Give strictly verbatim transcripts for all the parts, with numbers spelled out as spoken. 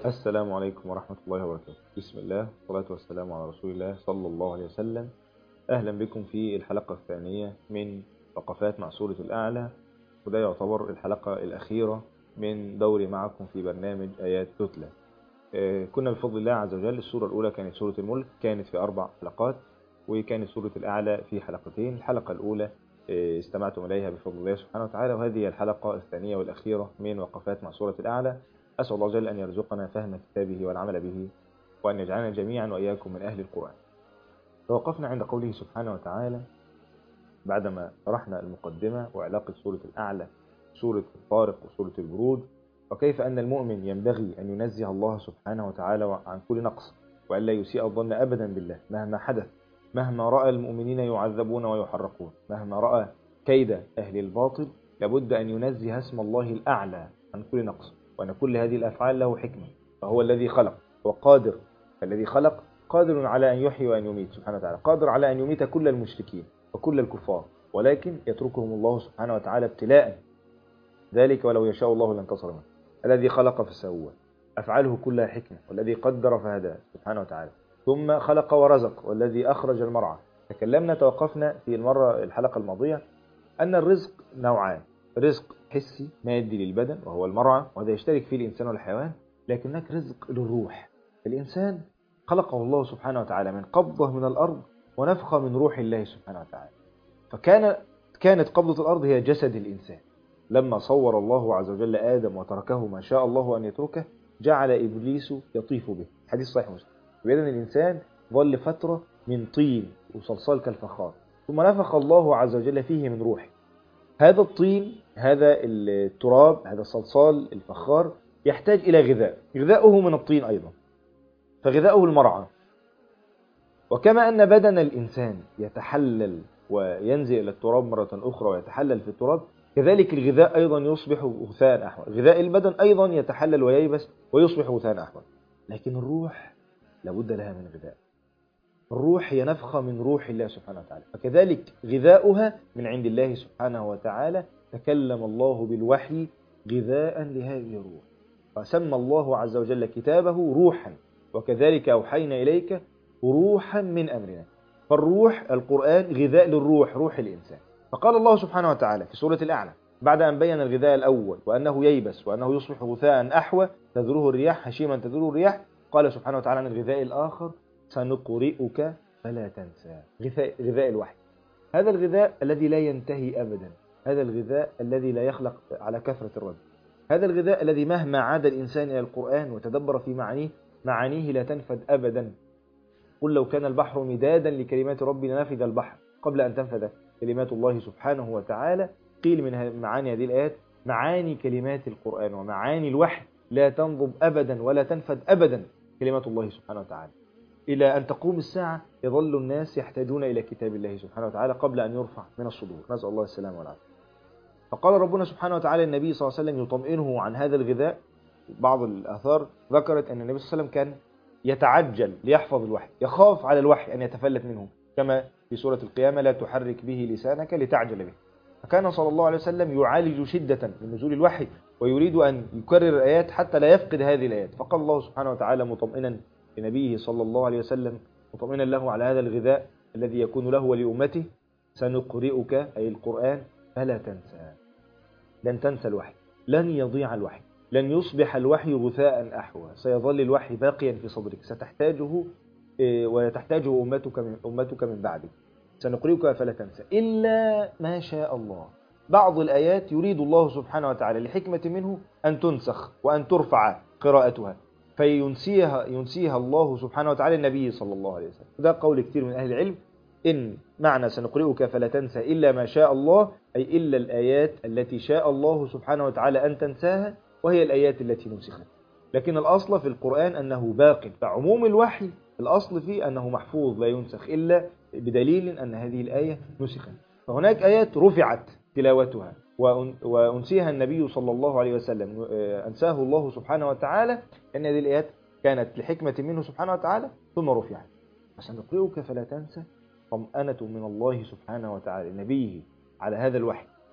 السلام عليكم ورحمة الله وبركاته. بسم الله والصلاة والسلام على رسول الله صلى الله عليه وسلم. أهلا بكم في الحلقة الثانية من وقفات مع سورة الأعلى، وده يعتبر الحلقة الأخيرة من دوري معكم في برنامج آيات تتلى. كنا بفضل الله عز وجل السورة الأولى كانت سورة الملك، كانت في أربع حلقات، وكانت سورة الأعلى في حلقتين. الحلقة الأولى استمعتم إليها بفضل الله سبحانه وتعالى، وهذه الحلقة الثانية والأخيرة من وقفات مع سورة الأعلى. أسأل الله جل أن يرزقنا فهم كتابه والعمل به، وأن يجعلنا جميعا وإياكم من أهل القرآن. توقفنا عند قوله سبحانه وتعالى بعدما شرحنا المقدمة وعلاقة سورة الأعلى سورة الطارق وسورة البروج، وكيف أن المؤمن ينبغي أن ينزه الله سبحانه وتعالى عن كل نقص، وأن لا يسيء الظن أبدا بالله مهما حدث، مهما رأى المؤمنين يعذبون ويحرقون، مهما رأى كيد أهل الباطل، لابد أن ينزه اسم الله الأعلى عن كل نقص، وأن كل هذه الأفعال له حكمة، فهو الذي خلق وقادر، فالذي خلق قادر على أن يحيي وأن يميت سبحانه وتعالى، قادر على أن يميت كل المشركين وكل الكفار، ولكن يتركهم الله سبحانه وتعالى ابتلاء، ذلك ولو يشاء الله لانتصر منه. الذي خلق فسوى، أفعاله كلها حكمة، والذي قدر فهدى سبحانه وتعالى، ثم خلق ورزق، والذي أخرج المرعى. تكلمنا توقفنا في المرة الحلقة الماضية أن الرزق نوعان: رزق حسي مادي للبدن وهو المرعى، وهذا يشترك فيه الإنسان والحيوان، لكن هناك رزق للروح. الإنسان خلقه الله سبحانه وتعالى من قبضة من الأرض ونفخة من روح الله سبحانه وتعالى، فكان كانت قبضة الأرض هي جسد الإنسان. لما صور الله عز وجل آدم وتركه ما شاء الله أن يتركه، جعل إبليس يطيف به، حديث صحيح مسلم. بإذن الإنسان ظل فترة من طين وصلصال كالفخار، ثم نفخ الله عز وجل فيه من روحه. هذا الطين، هذا التراب، هذا الصلصال الفخار يحتاج إلى غذاء، غذاؤه من الطين أيضا، فغذاؤه المرعى. وكما أن بدن الإنسان يتحلل وينزل إلى التراب مرة أخرى ويتحلل في التراب، كذلك الغذاء أيضا يصبح غثاء أحمر، غذاء البدن أيضا يتحلل وييبس ويصبح غثاء أحمر. لكن الروح لابد لها من غذاء، الروح هي نفخة من روح الله سبحانه وتعالى، فكذلك غذاؤها من عند الله سبحانه وتعالى. تكلم الله بالوحي غذاء لهذه الروح، فسمى الله عز وجل كتابه روحا، وكذلك أوحينا إليك روحا من أمرنا. فالروح القرآن غذاء للروح، روح الإنسان. فقال الله سبحانه وتعالى في سورة الأعلى بعد أن بين الغذاء الأول وأنه ييبس وأنه يصبح غثاء أحوى تذروه الرياح هشيما تذروه الرياح، قال سبحانه وتعالى عن الغذاء الآخر: سنقرئك فلا تنسى. غذاء, غذاء الوحي، هذا الغذاء الذي لا ينتهي أبدا، هذا الغذاء الذي لا يخلق على كثرة الرد، هذا الغذاء الذي مهما عاد الإنسان إلى القرآن وتدبر في معانيه، معانيه لا تنفد أبدا. قل لو كان البحر مدادا لكلمات ربي لنفد البحر قبل أن تنفذ كلمات الله سبحانه وتعالى. قيل من معاني هذه الآيات معاني كلمات القرآن ومعاني الوحي لا تنضب أبدا ولا تنفد أبدا كلمات الله سبحانه وتعالى. إلى أن تقوم الساعة يظل الناس يحتاجون إلى كتاب الله سبحانه وتعالى قبل أن يرفع من الصدور، نسأل الله السلامة والعافية. فقال ربنا سبحانه وتعالى النبي صلى الله عليه وسلم يطمئنه عن هذا الغذاء. بعض الآثار ذكرت أن النبي صلى الله عليه وسلم كان يتعجل ليحفظ الوحي، يخاف على الوحي أن يتفلت منه، كما في سورة القيامة: لا تحرك به لسانك لتعجل به. فكان صلى الله عليه وسلم يعالج شدة من نزول الوحي، ويريد أن يكرر الآيات حتى لا يفقد هذه الآيات. فقال الله سبحانه وتعالى مطمئنا لنبيه صلى الله عليه وسلم، مطمئنا له على هذا الغذاء الذي يكون له ولأمته: سنقرئك أي القرآن فلا تنسى. لن تنسى الوحي، لن يضيع الوحي، لن يصبح الوحي غثاء أحوى، سيظل الوحي باقيا في صدرك، ستحتاجه وتحتاجه أمتك من, أمتك من بعدك. سنقرئك فلا تنسى إلا ما شاء الله. بعض الآيات يريد الله سبحانه وتعالى لحكمة منه أن تنسخ وأن ترفع قراءتها، فينسيها ينسيها الله سبحانه وتعالى النبي صلى الله عليه وسلم. ده قول كثير من أهل العلم، إن معنى سنقرئك فلا تنسى إلا ما شاء الله، أي إلا الآيات التي شاء الله سبحانه وتعالى أن تنساها، وهي الآيات التي نسخت. لكن الأصل في القرآن أنه باق، فعموم الوحي الأصل فيه أنه محفوظ لا ينسخ إلا بدليل أن هذه الآية نسخت. فهناك آيات رفعت تلاوتها وأنسيها النبي صلى الله عليه وسلم، أنساه الله سبحانه وتعالى، أن هذه الآيات كانت لحكمة منه سبحانه وتعالى ثم رفعت. فسنقرئك فلا تنسى طمأنة من الله سبحانه وتعالى نبيه على هذا الوحي،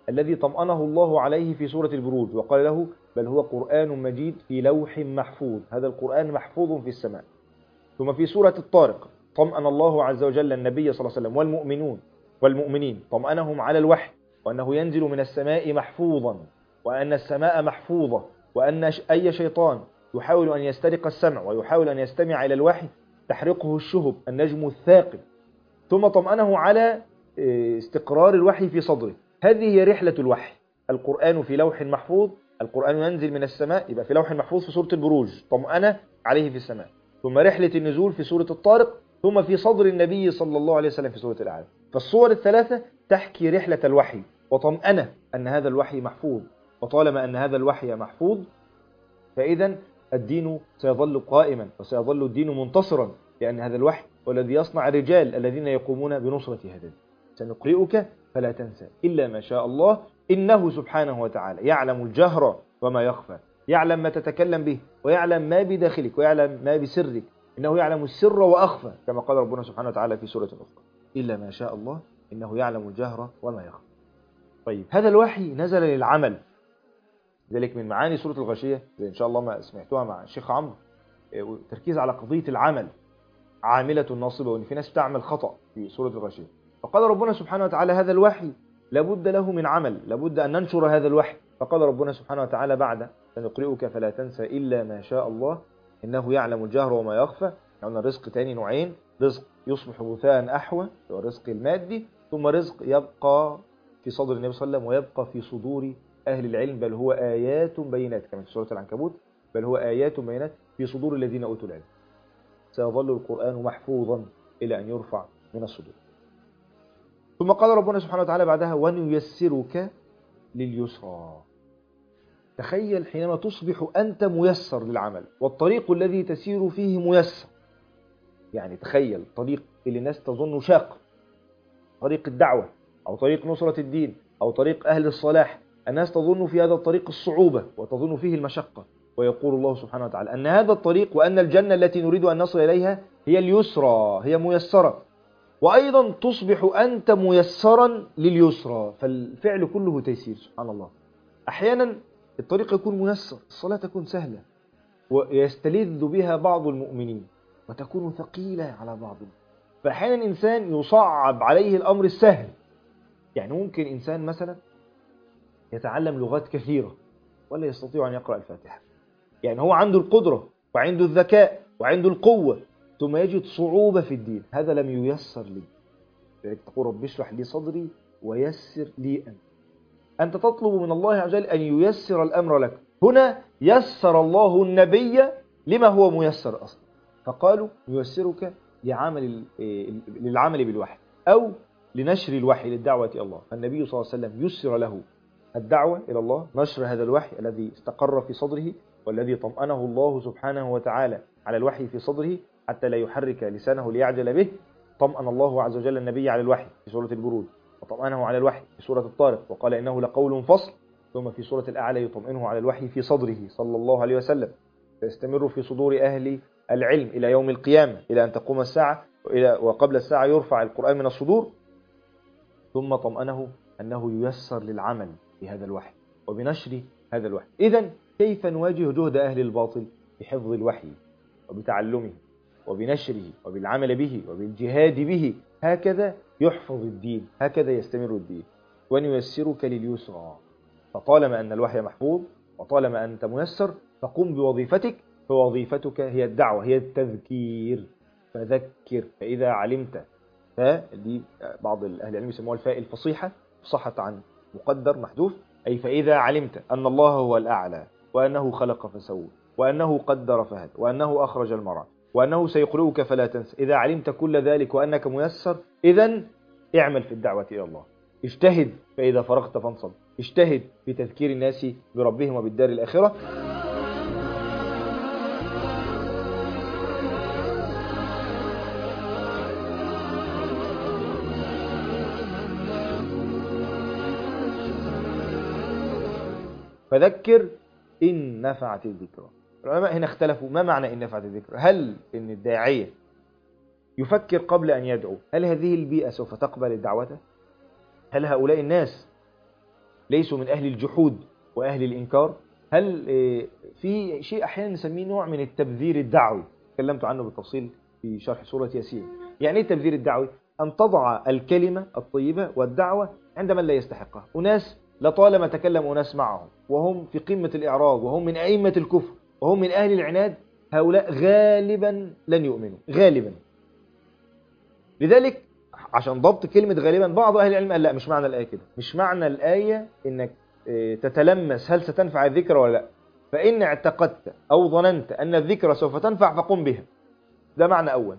الذي طمأنه الله عليه في سورة البروج وقال له بل هو قرآن مجيد في لوح محفوظ، هذا القرآن محفوظ في السماء. ثم في سورة الطارق طمأن الله عز وجل النبي صلى الله عليه وسلم والمؤمنون والمؤمنين، طمأنهم على الوحي وأنه ينزل من السماء محفوظا، وأن السماء محفوظة، وأن أي شيطان يحاول أن يسترق السمع ويحاول أن يستمع إلى الوحي تحرقه الشهب النجم الثاقب. ثم طمأنه على استقرار الوحي في صدره. هذه هي رحلة الوحي. القرآن في لوح محفوظ، القرآن ينزل من السماء، يبقى في لوح محفوظ في سورة البروج، طمأنة عليه في السماء. ثم رحلة النزول في سورة الطارق، ثم في صدر النبي صلى الله عليه وسلم في سورة الأعلى. فالصور الثلاثة تحكي رحلة الوحي وطمأنة أن هذا الوحي محفوظ، وطالما أن هذا الوحي محفوظ فإذا الدين سيظل قائما وسيظل الدين منتصرا، لأن هذا الوحي والذي يصنع الرجال الذين يقومون بنصرة هذا الدين. سنقرئك فلا تنسى إلا ما شاء الله إنه سبحانه وتعالى يعلم الجهر وما يخفى، يعلم ما تتكلم به ويعلم ما بداخلك ويعلم ما بسرك، إنه يعلم السر وأخفى كما قال ربنا سبحانه وتعالى في سورة أخرى إلا ما شاء الله إنه يعلم الجهر وما يخفى. طيب هذا الوحي نزل للعمل، ذلك من معاني سورة الغاشية زي إن شاء الله ما سمعتوها مع الشيخ عمرو، تركيز على قضية العمل، عاملة ناصبة، وإن في ناس بتعمل خطأ في سورة الغاشية. فقال ربنا سبحانه وتعالى هذا الوحي لابد له من عمل، لابد أن ننشر هذا الوحي. فقال ربنا سبحانه وتعالى بعد سنقرئك فلا تنسى إلا ما شاء الله إنه يعلم الجهر وما يخفى. يعني الرزق تاني نوعين، رزق يصبح غثاء أحوى هو الرزق المادي، ثم رزق يبقى في صدر النبي صلى الله عليه وسلم ويبقى في صدور أهل العلم، بل هو آيات بينات كما في سورة العنكبوت، بل هو آيات بينات في صدور الذين أوتوا العلم. سيظل القرآن محفوظا إلى أن يرفع من الصدور. ثم قال ربنا سبحانه وتعالى بعدها ونيسرك لليسرى. تخيل حينما تصبح أنت ميسر للعمل والطريق الذي تسير فيه ميسر. يعني تخيل الطريق اللي الناس تظن شاق، طريق الدعوة أو طريق نصرة الدين أو طريق أهل الصلاح، الناس تظن في هذا الطريق الصعوبة وتظن فيه المشقة، ويقول الله سبحانه وتعالى أن هذا الطريق وأن الجنة التي نريد أن نصل إليها هي اليسرى، هي ميسرة. وأيضا تصبح أنت ميسرا لليسرى، فالفعل كله تيسير. سبحان الله، أحيانا الطريق يكون ميسر، الصلاة تكون سهلة ويستلذ بها بعض المؤمنين وتكون ثقيلة على بعض. فأحيانا إنسان يصعب عليه الأمر السهل. يعني ممكن إنسان مثلا يتعلم لغات كثيرة ولا يستطيع أن يقرأ الفاتحة، يعني هو عنده القدرة وعنده الذكاء وعنده القوة، ثم يجد صعوبة في الدين، هذا لم ييسر لي. لذلك تقول رب اشرح لي صدري ويسر لي أمري. أنت تطلب من الله عز وجل أن ييسر الأمر لك. هنا يسر الله النبي لما هو ميسر أصلا، فقالوا ييسرك لعمل للعمل بالوحي أو لنشر الوحي للدعوة إلى الله. فالنبي صلى الله عليه وسلم يسر له الدعوة إلى الله، نشر هذا الوحي الذي استقر في صدره والذي طمأنه الله سبحانه وتعالى على الوحي في صدره حتى لا يحرك لسانه ليعجل به. طمأن الله عز وجل النبي على الوحي في سورة البروج، وطمأنه على الوحي في سورة الطارق وقال إنه لقول فصل. ثم في سورة الأعلى يطمئنه على الوحي في صدره صلى الله عليه وسلم، فيستمر في صدور أهل العلم إلى يوم القيامة، إلى أن تقوم الساعة، وقبل الساعة يرفع القرآن من الصدور. ثم طمأنه أنه ييسر للعمل بهذا الوحي وبنشر هذا الوحي. إذن كيف نواجه جهد أهل الباطل؟ بحفظ الوحي وبتعلمه وبنشره وبالعمل به وبالجهاد به. هكذا يحفظ الدين، هكذا يستمر الدين. ونيسرك لليسرى. فطالما أن الوحي محفوظ وطالما أنت ميسر فقم بوظيفتك، فوظيفتك هي الدعوة، هي التذكير. فذكر فإذا علمت. فدي بعض أهل العلم يسموها الفاء الفصيحة، فصحت عن مقدر محذوف، أي فإذا علمت أن الله هو الأعلى وأنه خلق فسوى وأنه قدر فهد وأنه أخرج المرعى وأنه سيقرئك فلا تنسى. إذا علمت كل ذلك وأنك ميسر، إذن اعمل في الدعوة إلى الله، اجتهد، فإذا فرغت فانصب، اجتهد في تذكير الناس بربهم وبالدار الآخرة. فذكر إن نفعت الذكرى. العلماء هنا اختلفوا ما معنى إن نفعت الذكرى. هل إن الداعية يفكر قبل أن يدعو؟ هل هذه البيئة سوف تقبل دعوته؟ هل هؤلاء الناس ليسوا من أهل الجحود وأهل الإنكار. هل في شيء أحيانا نسميه نوع من التبذير الدعوي، تكلمت عنه بالتفصيل في شرح سورة ياسين. يعني ايه التبذير الدعوي؟ أن تضع الكلمة الطيبة والدعوة عند من لا يستحقها. أناس لطالما تكلم أناس معهم وهم في قمة الإعراض وهم من أئمة الكفر وهم من أهل العناد، هؤلاء غالبا لن يؤمنوا غالبا. لذلك عشان ضبط كلمة غالبا، بعض أهل العلم قال لا، مش معنى الآية كده، مش معنى الآية إنك تتلمس هل ستنفع الذكر ولا لا. فإن اعتقدت أو ظننت أن الذكر سوف تنفع فقم بها، ده معنى أول.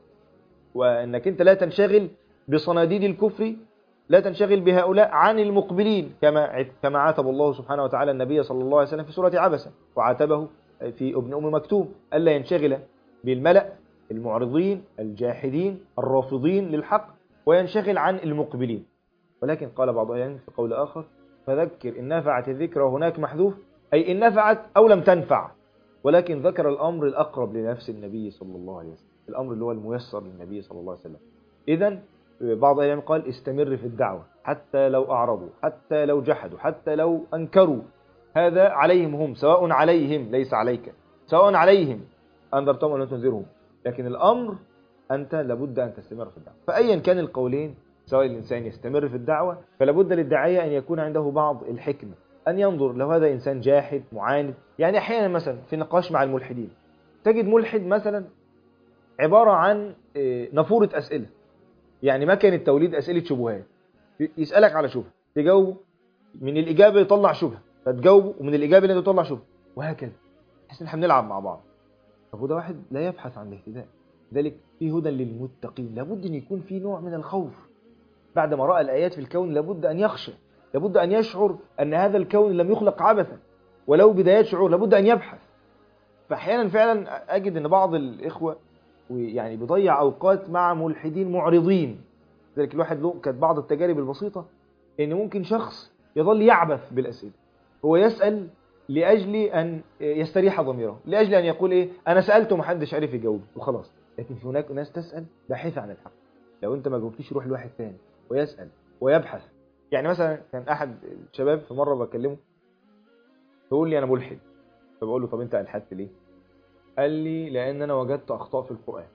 وأنك أنت لا تنشغل بصناديد الكفر، لا تنشغل بهؤلاء عن المقبلين، كما كما عاتب الله سبحانه وتعالى النبي صلى الله عليه وسلم في سورة عبسة، وعاتبه في ابن أم مكتوم ألا ينشغل بالملأ المعرضين الجاحدين الرافضين للحق وينشغل عن المقبلين. ولكن قال بعض العلماء في قول آخر: فذكر إن نفعت الذكر، وهناك محذوف، أي إن نفعت أو لم تنفع. ولكن ذكر الأمر الأقرب لنفس النبي صلى الله عليه وسلم، الأمر اللي هو الميسر للنبي صلى الله عليه وسلم. إذن بعض العلماء قال استمر في الدعوة حتى لو أعرضوا، حتى لو جحدوا، حتى لو أنكروا، هذا عليهم هم، سواء عليهم ليس عليك، سواء عليهم أنذرتهم أو لم تنذرهم. لكن الأمر أنت لابد أن تستمر في الدعوة. فأيا كان القولين، سواء الإنسان يستمر في الدعوة، فلابد للداعية أن يكون عنده بعض الحكمة، أن ينظر لو هذا إنسان جاحد معاند. يعني أحيانا مثلا في نقاش مع الملحدين تجد ملحد مثلا عبارة عن نافورة أسئلة، يعني ما كانت توليد أسئلة شبهات، يسألك على شبهة تجاوبه، من الإجابة يطلع شبهة فتجاوبه، ومن الإجابة اللي تطلع شبهة، وهكذا. تحس إن احنا بنلعب مع بعض. طب وده واحد لا يبحث عن الاهتداء. ذلك في هدى للمتقين، لابد أن يكون في نوع من الخوف بعد ما رأى الآيات في الكون، لابد أن يخشى، لابد أن يشعر أن هذا الكون لم يخلق عبثا، ولو بدايات شعور، لابد أن يبحث. فأحيانا فعلا أجد أن بعض الإخوة يعني بيضيع أوقات مع ملحدين معرضين. ذلك الواحد له كانت بعض التجارب البسيطة أن ممكن شخص يظل يعبث بالأسئلة، هو يسأل لأجل أن يستريح ضميره، لأجل أن يقول إيه أنا سألته ومحدش عرف يجاوب وخلاص. لكن في هناك ناس تسأل باحثة عن الحق، لو أنت ما جاوبتيش يروح لواحد تاني ويسأل ويبحث. يعني مثلا كان أحد الشباب في مرة بكلمه يقول لي أنا ملحد، فبقول له طب أنت ألحدت ليه؟ قال لي لأن أنا وجدت أخطاء في القرآن.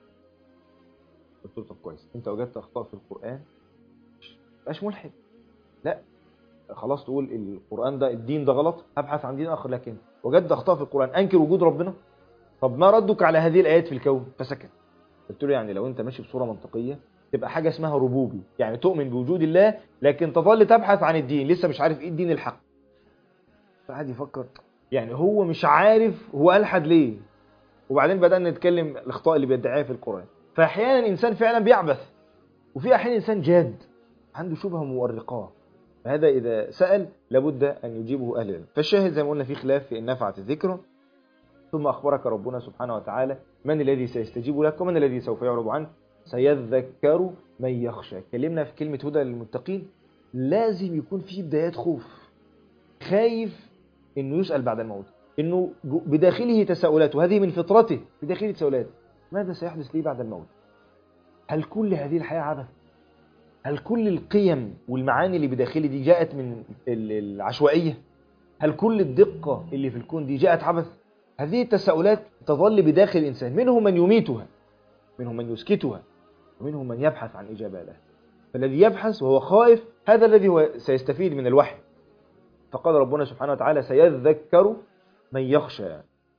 قلت له طب كويس، أنت وجدت أخطاء في القرآن مش ملحد، لا خلاص تقول القرآن ده الدين ده غلط، هبحث عن دين آخر. لكن وجدت أخطاء في القرآن أنكر وجود ربنا، طب ما ردك على هذه الآيات في الكون؟ فسكت. قلت له يعني لو أنت ماشي بصورة منطقية تبقى حاجة اسمها ربوبي، يعني تؤمن بوجود الله لكن تظل تبحث عن الدين، لسه مش عارف إيه الدين الحق. فقعد يفكر، يعني هو مش عارف هو ألحد ليه. وبعدين بدأنا نتكلم الأخطاء اللي بيدعيها في القرآن. فأحيانا إنسان فعلا بيعبث، وفي أحيانا إنسان جاد عنده شبهة مؤرقاه، فهذا إذا سأل لابد أن يجيبه أهل العلم. فالشاهد زي ما قلنا في خلاف في إن نفعت الذكر. ثم أخبرك ربنا سبحانه وتعالى من الذي سيستجيب لك ومن الذي سوف يعرض عنك. سيذكر من يخشى. كلمنا في كلمة هدى للمتقين، لازم يكون في بدايات خوف، خايف إنه يسأل بعد الموت، إنه بداخله تساؤلات، وهذه من فطرته، بداخله تساؤلات ماذا سيحدث لي بعد الموت؟ هل كل هذه الحياة عبث؟ هل كل القيم والمعاني اللي بداخلي دي جاءت من العشوائية؟ هل كل الدقة اللي في الكون دي جاءت عبث؟ هذه التساؤلات تظل بداخل الإنسان، منهم من يميتها، منهم من يسكتها، ومنهم من يبحث عن إجابة لها. فالذي يبحث وهو خائف هذا الذي هو سيستفيد من الوحي. فقال ربنا سبحانه وتعالى سيذكر من يخشى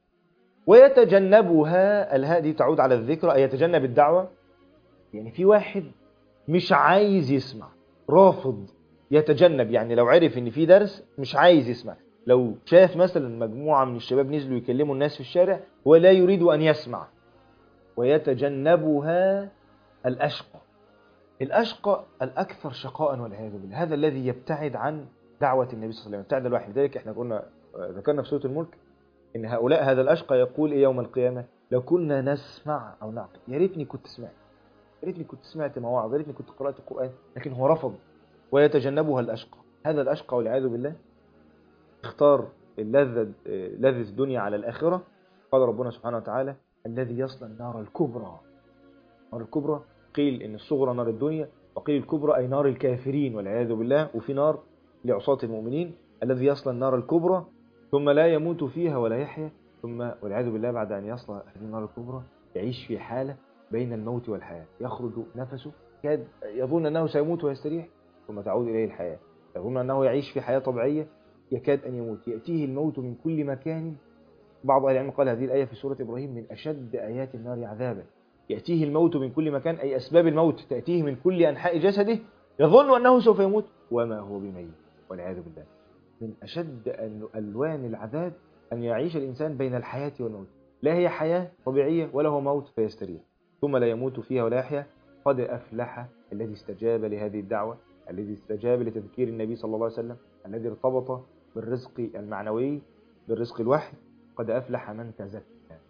ويتجنبها. الهاء دي تعود على الذكر، أي يتجنب الدعوة. يعني في واحد مش عايز يسمع، رافض، يتجنب، يعني لو عرف ان في درس مش عايز يسمع. لو شاف مثلا مجموعة من الشباب نزلوا يكلموا الناس في الشارع ولا يريد أن يسمع. ويتجنبها الأشقى. الأشقى الأكثر شقاء والعياذ بالله، هذا الذي يبتعد عن دعوة النبي صلى الله عليه وسلم، يبتعد الوحي. لذلك احنا قلنا ذكرنا في سورة الملك ان هؤلاء هذا الأشقى يقول ايه يوم القيامة لو كنا نسمع أو نعقل، يا ريتني كنت سمعت، يا ريتني كنت سمعت مواعظ، يا ريتني كنت قرأت القرآن، لكن هو رفض. ويتجنبها الأشقى. هذا الأشقى والعياذ بالله اختار اللذة لذة الدنيا على الآخرة. قال ربنا سبحانه وتعالى الذي يصلى النار الكبرى. النار الكبرى قيل إن الصغرى نار الدنيا، وقيل الكبرى أي نار الكافرين والعياذ بالله. وفي نار لعصاة المؤمنين الذي يصل النار الكبرى ثم لا يموت فيها ولا يحيا، ثم والعياذ بالله بعد أن يصل هذه النار الكبرى يعيش في حالة بين الموت والحياة، يخرج نفسه كاد يظن أنه سيموت ويستريح ثم تعود إليه الحياة، يظن أنه يعيش في حياة طبيعية يكاد أن يموت، يأتيه الموت من كل مكان. بعض أهل العلم قال هذه الآية في سورة إبراهيم من أشد آيات النار عذابا، يأتيه الموت من كل مكان، أي أسباب الموت تأتيه من كل أنحاء جسده، يظن أنه سوف يموت وما هو بميت والعياذ بالله. من أشد ألوان العذاب أن يعيش الإنسان بين الحياة والموت، لا هي حياة طبيعية ولا هو موت فيستريح ثم لا يموت فيها ولا يحيا. قد أفلح الذي استجاب لهذه الدعوة، الذي استجاب لتذكير النبي صلى الله عليه وسلم، الذي ارتبط بالرزق المعنوي بالرزق الوحي. قد أفلح من تزكى.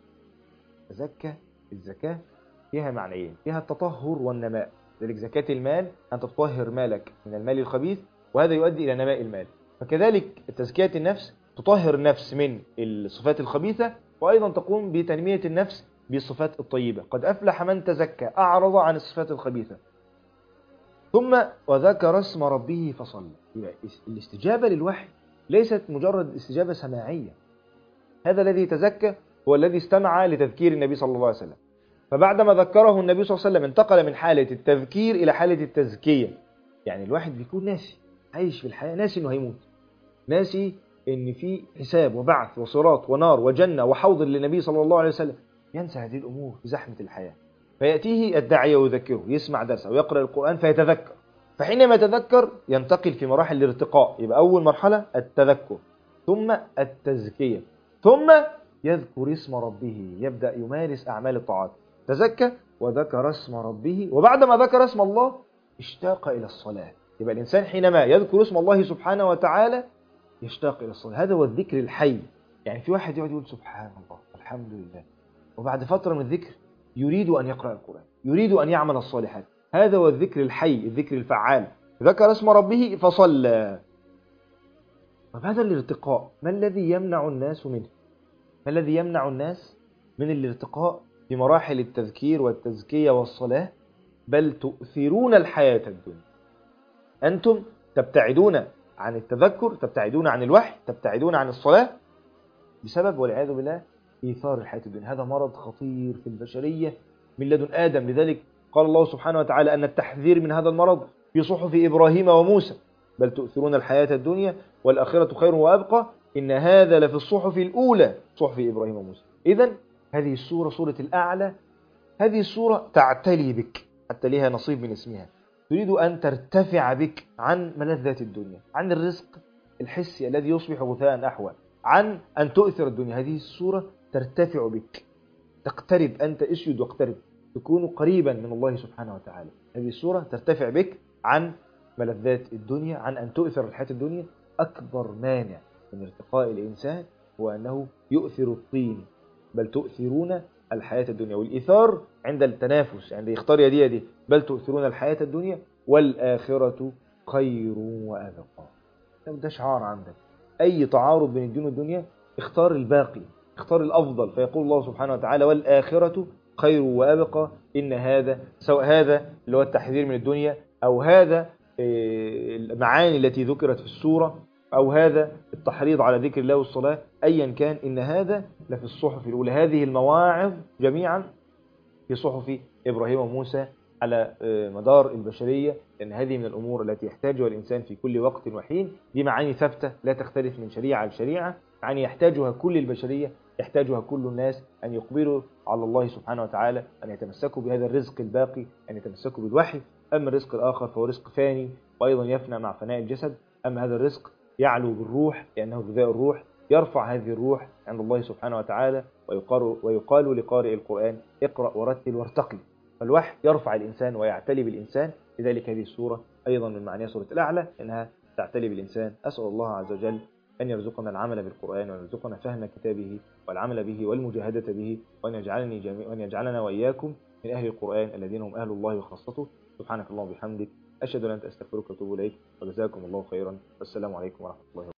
تزكى، الزكاة فيها معنيين، فيها التطهر والنماء، ذلك زكاة المال أن تطهر مالك من المال الخبيث وهذا يؤدي إلى نماء المال، فكذلك تزكية النفس تطهر النفس من الصفات الخبيثة وأيضا تقوم بتنمية النفس بالصفات الطيبة. قد أفلح من تزكى، أعرض عن الصفات الخبيثة. ثم وذكر اسم ربه فصلى. الاستجابة للوحي ليست مجرد استجابة سماعية، هذا الذي تزكى هو الذي استمع لتذكير النبي صلى الله عليه وسلم، فبعدما ذكره النبي صلى الله عليه وسلم انتقل من حالة التذكير إلى حالة التزكية. يعني الواحد بيكون ناسي، عايش في الحياة ناسي إنه هيموت، ناسي إن في حساب وبعث وصراط ونار وجنة وحوض للنبي صلى الله عليه وسلم، ينسى هذه الأمور في زحمة الحياة. فيأتيه الداعية ويذكره، يسمع درسه ويقرأ القرآن فيتذكر، فحينما يتذكر ينتقل في مراحل الارتقاء. يبقى أول مرحلة التذكر، ثم التزكية، ثم يذكر اسم ربه، يبدأ يمارس أعمال الطاعات. تزكى وذكر اسم ربه، وبعدما ذكر اسم الله اشتاق إلى الصلاة. يبقى الإنسان حينما يذكر اسم الله سبحانه وتعالى يشتاق إلى الصلاة، هذا هو الذكر الحي. يعني في واحد يقعد يقول سبحان الله الحمد لله، وبعد فترة من الذكر يريد أن يقرأ القرآن، يريد أن يعمل الصالحات، هذا هو الذكر الحي، الذكر الفعال. ذكر اسم ربه فصلى. طب هذا الارتقاء ما الذي يمنع الناس منه؟ ما الذي يمنع الناس من الارتقاء في مراحل التذكير والتزكية والصلاة؟ بل تؤثرون الحياة الدنيا. أنتم تبتعدون عن التذكر، تبتعدون عن الوحي، تبتعدون عن الصلاة بسبب والعياذ بالله إيثار الحياة الدنيا. هذا مرض خطير في البشرية من لدن آدم. لذلك قال الله سبحانه وتعالى أن التحذير من هذا المرض في صحف إبراهيم وموسى. بل تؤثرون الحياة الدنيا والآخرة خير وأبقى إن هذا لفي الصحف الأولى، صحف إبراهيم وموسى. إذن هذه السورة سورة الأعلى، هذه السورة تعتلي بك حتى لها نصيب من اسمها، تريد أن ترتفع بك عن ملذات الدنيا، عن الرزق الحسي الذي يصبح غثاء أحوى، عن أن تؤثر الدنيا. هذه السورة ترتفع بك، تقترب، أنت اسجد واقترب، تكون قريبا من الله سبحانه وتعالى. هذه السورة ترتفع بك عن ملذات الدنيا، عن أن تؤثر الحياة الدنيا. أكبر مانع من ارتقاء الإنسان هو أنه يؤثر الطين. بل تؤثرون الحياة الدنيا، والإيثار عند التنافس، عند يختار يدي يدي. بل تؤثرون الحياة الدنيا والآخرة خير وأبقى. ده شعار عندك، أي تعارض بين الدين والدنيا اختار الباقي، اختار الأفضل. فيقول الله سبحانه وتعالى والآخرة خير وأبقى. إن هذا سواء هذا اللي هو التحذير من الدنيا، أو هذا المعاني التي ذكرت في السورة، أو هذا التحريض على ذكر الله والصلاة، أيا كان إن هذا لفي الصحف الأولى. هذه المواعظ جميعا في صحف إبراهيم وموسى على مدار البشرية، لأن هذه من الأمور التي يحتاجها الإنسان في كل وقت وحين. دي معاني ثابتة لا تختلف من شريعة لشريعة، معاني يحتاجها كل البشرية، يحتاجها كل الناس، أن يقبلوا على الله سبحانه وتعالى، أن يتمسكوا بهذا الرزق الباقي، أن يتمسكوا بالوحي. أما الرزق الآخر فهو رزق فاني وأيضا يفنى مع فناء الجسد. أما هذا الرزق يعلو بالروح لأنه غذاء الروح، يرفع هذه الروح عند الله سبحانه وتعالى. ويقال, ويقال لقارئ القرآن اقرأ ورتل وارتقي. فالوحي يرفع الإنسان ويعتلي بالإنسان. لذلك هذه السورة أيضا من معانيها سورة الأعلى إنها تعتلي بالإنسان. أسأل الله عز وجل أن يرزقنا العمل بالقرآن، وأن يرزقنا فهم كتابه والعمل به والمجاهدة به، وأن يجعلني جميع وأن يجعلنا وإياكم من أهل القرآن الذين هم أهل الله وخاصته. سبحانك اللهم وبحمدك، أشهد أن لا إله إلا أنت، أستغفرك وأتوب إليك، وجزاكم الله خيرا، والسلام عليكم ورحمة الله وبركاته.